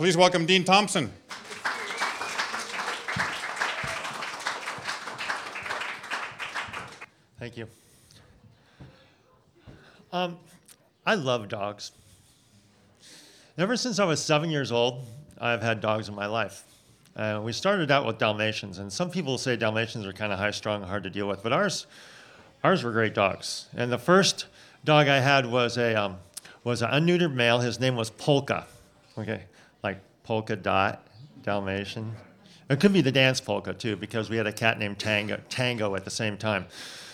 Please welcome Dean Thompson. Thank you. I love dogs. Ever since I was 7 years old, I've had dogs in my life. We started out with Dalmatians, and some people say Dalmatians are kind of high-strung, hard to deal with, but ours were great dogs. And the first dog I had was an unneutered male. His name was Polka, okay, like polka dot Dalmatian. It could be the dance polka too, because we had a cat named Tango at the same time.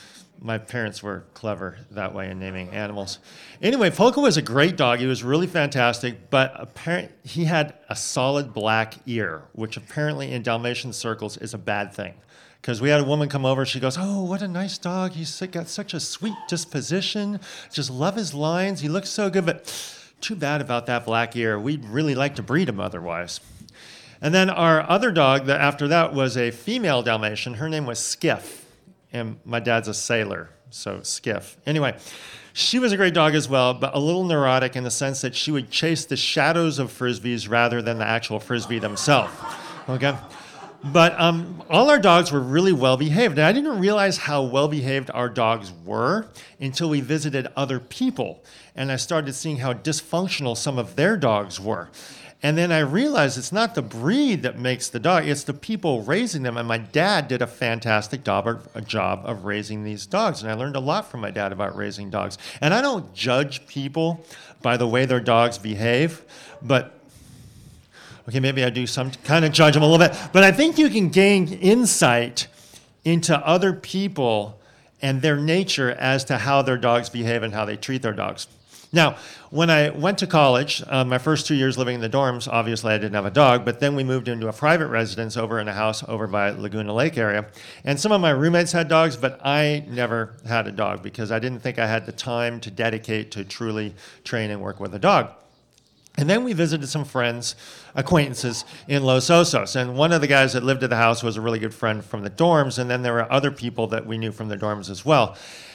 My parents were clever that way in naming animals. Anyway, Polka was a great dog. He was really fantastic, but apparently he had a solid black ear, which apparently in Dalmatian circles is a bad thing. Because we had a woman come over, she goes, "Oh, what a nice dog. He's got such a sweet disposition. Just love his lines. He looks so good, but too bad about that black ear. We'd really like to breed him otherwise." And then our other dog after that was a female Dalmatian. Her name was Skiff. And my dad's a sailor, so Skiff. Anyway, she was a great dog as well, but a little neurotic in the sense that she would chase the shadows of Frisbees rather than the actual Frisbee themselves. Okay? But all our dogs were really well-behaved. And I didn't realize how well-behaved our dogs were until we visited other people. And I started seeing how dysfunctional some of their dogs were. And then I realized it's not the breed that makes the dog, it's the people raising them. And my dad did a fantastic job of raising these dogs. And I learned a lot from my dad about raising dogs. And I don't judge people by the way their dogs behave, but, okay, maybe I do some kind of judge them a little bit. But I think you can gain insight into other people and their nature as to how their dogs behave and how they treat their dogs. Now, when I went to college, my first 2 years living in the dorms, obviously I didn't have a dog, but then we moved into a private residence over in a house over by Laguna Lake area. And some of my roommates had dogs, but I never had a dog because I didn't think I had the time to dedicate to truly train and work with a dog. And then we visited some friends, acquaintances in Los Osos. And one of the guys that lived at the house was a really good friend from the dorms, and then there were other people that we knew from the dorms as well.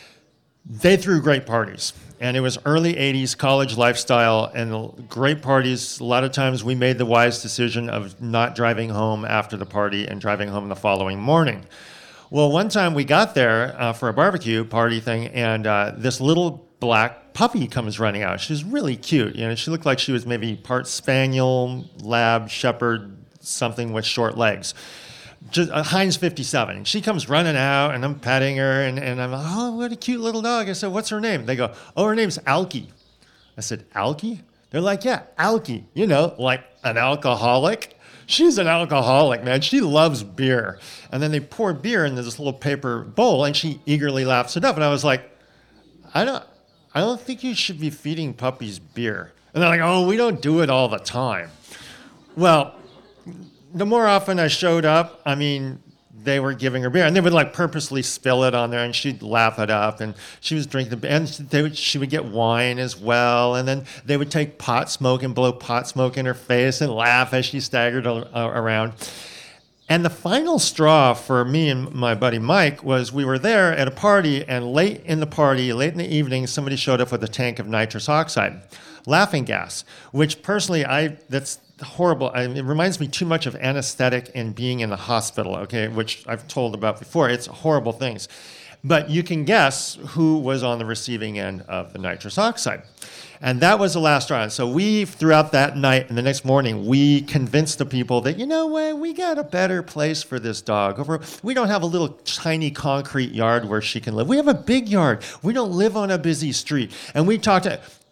They threw great parties, and it was early 80s college lifestyle and great parties. A lot of times we made the wise decision of not driving home after the party and driving home the following morning. Well, one time we got there for a barbecue party thing, and this little black puppy comes running out. She was really cute. You know, she looked like she was maybe part spaniel, lab, shepherd, something with short legs. Just Heinz 57. And she comes running out, and I'm petting her, and I'm like, "Oh, what a cute little dog." I said, "What's her name?" They go, "Oh, her name's Alki." I said, "Alki?" They're like, "Yeah, Alki. You know, like an alcoholic." She's an alcoholic, man. She loves beer. And then they pour beer into this little paper bowl, and she eagerly laps it up. And I was like, I don't think you should be feeding puppies beer. And they're like, "Oh, we don't do it all the time." Well, the more often I showed up, I mean, they were giving her beer, and they would like purposely spill it on there, and she'd lap it up, and she was drinking the, and she would get wine as well, and then they would take pot smoke and blow pot smoke in her face and laugh as she staggered around. And the final straw for me and my buddy Mike was we were there at a party, and late in the evening, somebody showed up with a tank of nitrous oxide, laughing gas, which personally that's horrible. It reminds me too much of anesthetic and being in the hospital, okay, which I've told about before. It's horrible things. But you can guess who was on the receiving end of the nitrous oxide. And that was the last straw. And so we, throughout that night and the next morning, we convinced the people that, you know what, we got a better place for this dog. We don't have a little tiny concrete yard where she can live. We have a big yard. We don't live on a busy street. And we took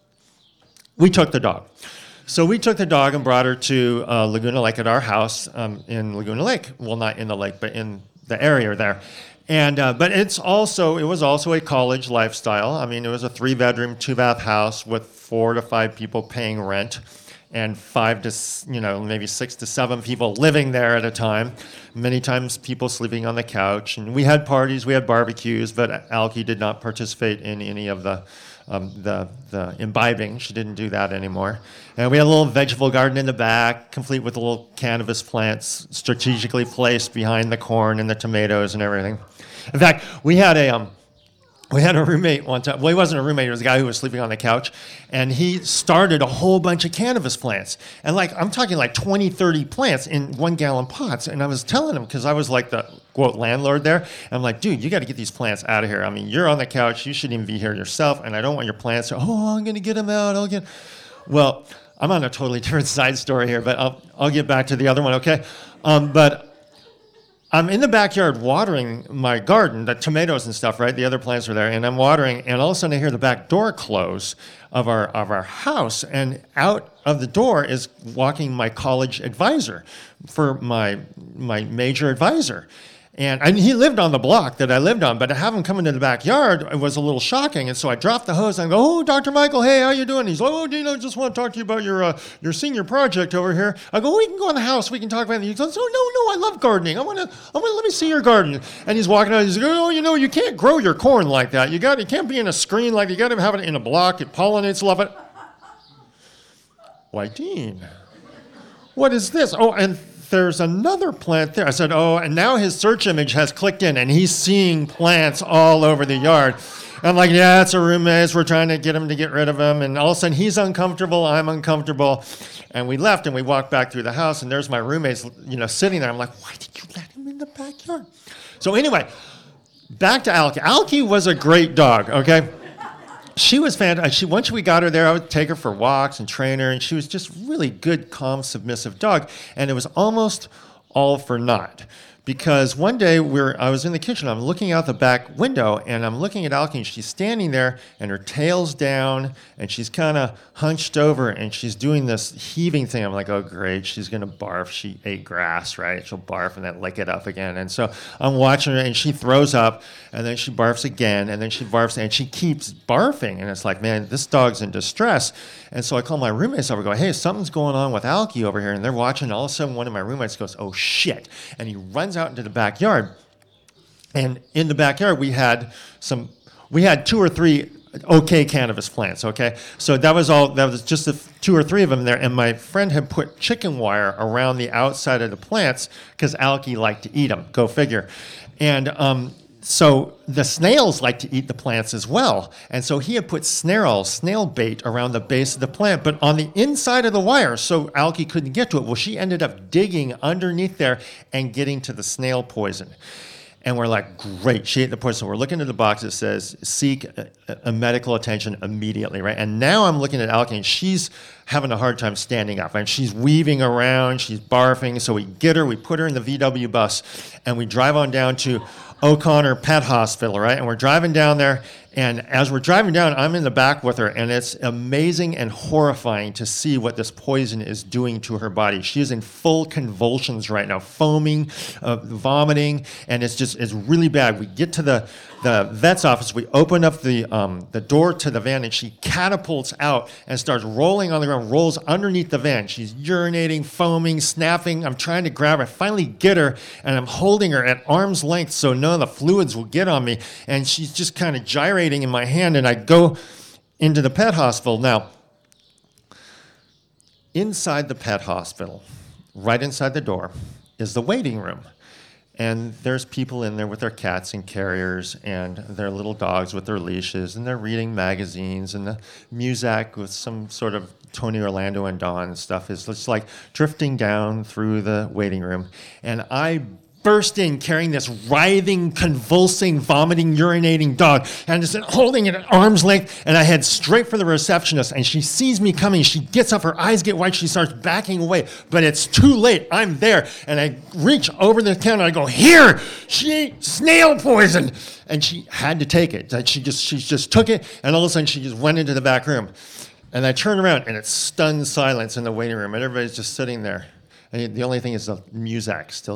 the dog. So we took the dog and brought her to Laguna Lake at our house in Laguna Lake. Well, not in the lake, but in the area there. And but it was also a college lifestyle. I mean, it was a 3-bedroom, 2-bath house with 4 to 5 people paying rent, and 5 to maybe 6 to 7 people living there at a time. Many times people sleeping on the couch. And we had parties, we had barbecues, but Alki did not participate in any of the imbibing. She didn't do that anymore. And we had a little vegetable garden in the back, complete with little cannabis plants strategically placed behind the corn and the tomatoes and everything. In fact, we had We had a roommate one time. Well, he wasn't a roommate. He was a guy who was sleeping on the couch. And he started a whole bunch of cannabis plants. And I'm talking like 20, 30 plants in 1 gallon pots. And I was telling him, because I was like the, quote, landlord there. And I'm like, dude, you got to get these plants out of here. I mean, you're on the couch. You shouldn't even be here yourself. And I don't want your plants to, I'm going to get them out. Well, I'm on a totally different side story here, but I'll get back to the other one, okay? But I'm in the backyard watering my garden, the tomatoes and stuff, right? The other plants are there, and I'm watering, and all of a sudden I hear the back door close of our house, and out of the door is walking my college advisor for my major advisor. And he lived on the block that I lived on, but to have him come into the backyard was a little shocking. And so I dropped the hose and I go, Dr. Michael, hey, how you doing? He's like, Dino, just want to talk to you about your senior project over here. I go, we can go in the house. We can talk about it. He goes, no, I love gardening. I want to let me see your garden. And he's walking out. He's like, you can't grow your corn like that. You can't be in a screen like that. You got to have it in a block. It pollinates, love it. Why, Dean, what is this? And there's another plant there. I said, and now his search image has clicked in, and he's seeing plants all over the yard. I'm like, yeah, it's a roommate. We're trying to get him to get rid of him. And all of a sudden, he's uncomfortable. I'm uncomfortable. And we left, and we walked back through the house, and there's my roommates, sitting there. I'm like, why did you let him in the backyard? So anyway, back to Alki. Alki was a great dog, okay? She was fantastic. Once we got her there, I would take her for walks and train her, and she was just really good, calm, submissive dog. And it was almost all for naught. Because one day I was in the kitchen, I'm looking out the back window, and I'm looking at Alki, and she's standing there, and her tail's down, and she's kind of hunched over, and she's doing this heaving thing. I'm like, oh, great, she's going to barf. She ate grass, right? She'll barf and then lick it up again. And so I'm watching her, and she throws up, and then she barfs again, and then she barfs, and she keeps barfing. And it's like, man, this dog's in distress. And so I call my roommates over, go, hey, something's going on with Alki over here. And they're watching, and all of a sudden one of my roommates goes, oh, shit. And he runs out into the backyard. And in the backyard, we had 2 or 3 okay cannabis plants, okay? So that was just 2 or 3 of them there. And my friend had put chicken wire around the outside of the plants because Alki liked to eat them. Go figure. And so the snails like to eat the plants as well. And so he had put snail bait around the base of the plant, but on the inside of the wire, so Alki couldn't get to it. Well, she ended up digging underneath there and getting to the snail poison. And we're like, great, she ate the poison. So we're looking at the box that says, seek a medical attention immediately, right? And now I'm looking at Alki, and she's having a hard time standing up. And she's weaving around, she's barfing. So we get her, we put her in the VW bus, and we drive on down to O'Connor Pet Hospital, right? And we're driving down there, and as we're driving down, I'm in the back with her, and it's amazing and horrifying to see what this poison is doing to her body. She is in full convulsions right now, foaming, vomiting, and it's really bad. We get to the vet's office, we open up the door to the van, and she catapults out and starts rolling on the ground, rolls underneath the van. She's urinating, foaming, snapping. I'm trying to grab her. I finally get her, and I'm holding her at arm's length so none of the fluids will get on me, and she's just kind of gyrating in my hand, and I go into the pet hospital. Now, inside the pet hospital, right inside the door, is the waiting room. And there's people in there with their cats and carriers and their little dogs with their leashes, and they're reading magazines, and the Muzak with some sort of Tony Orlando and Dawn stuff is just like drifting down through the waiting room. And I burst in carrying this writhing, convulsing, vomiting, urinating dog, and just holding it at arm's length, and I head straight for the receptionist, and she sees me coming. She gets up, her eyes get wide, she starts backing away, but it's too late. I'm there, and I reach over the counter, I go, here, she ate snail poison, and she had to take it. She just took it, and all of a sudden she just went into the back room, and I turn around, and it's stunned silence in the waiting room, and everybody's just sitting there. And the only thing is the Muzak still.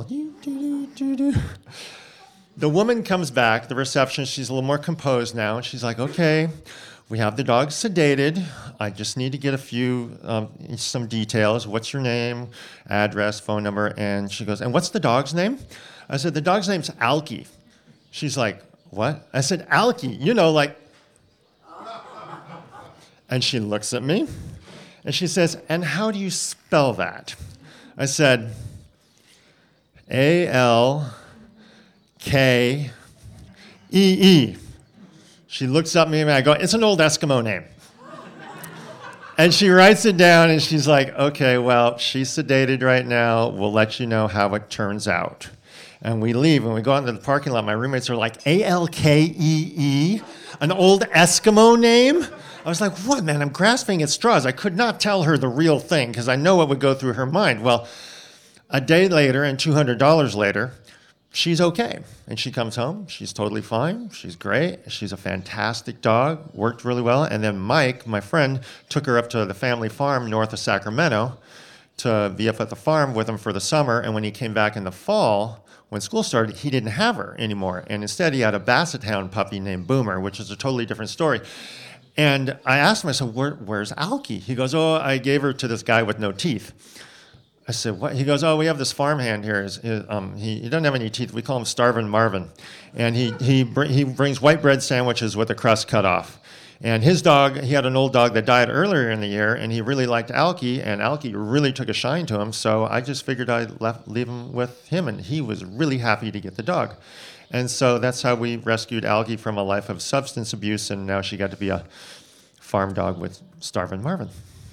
The woman comes back, the receptionist, she's a little more composed now, and she's like, okay, we have the dog sedated. I just need to get some details. What's your name, address, phone number? And she goes, and what's the dog's name? I said, the dog's name's Alki. She's like, what? I said, Alki, like. And she looks at me, and she says, and how do you spell that? I said, Alkee. She looks up at me and I go, it's an old Eskimo name. And she writes it down and she's like, okay, well, she's sedated right now. We'll let you know how it turns out. And we leave and we go out into the parking lot. My roommates are like, Alkee, an old Eskimo name? I was like, what, man? I'm grasping at straws. I could not tell her the real thing because I know what would go through her mind. Well, a day later and $200 later, she's okay. And she comes home. She's totally fine. She's great. She's a fantastic dog. Worked really well. And then Mike, my friend, took her up to the family farm north of Sacramento to be up at the farm with him for the summer. And when he came back in the fall, when school started, he didn't have her anymore. And instead, he had a Basset Hound puppy named Boomer, which is a totally different story. And I asked him, I said, where's Alki? He goes, oh, I gave her to this guy with no teeth. I said, what? He goes, oh, we have this farmhand here. He doesn't have any teeth. We call him Starvin' Marvin. And he brings white bread sandwiches with the crust cut off. And his dog, he had an old dog that died earlier in the year, and he really liked Alki, and Alki really took a shine to him. So I just figured I'd leave him with him, and he was really happy to get the dog. And so that's how we rescued Alki from a life of substance abuse, and now she got to be a farm dog with Starvin' Marvin.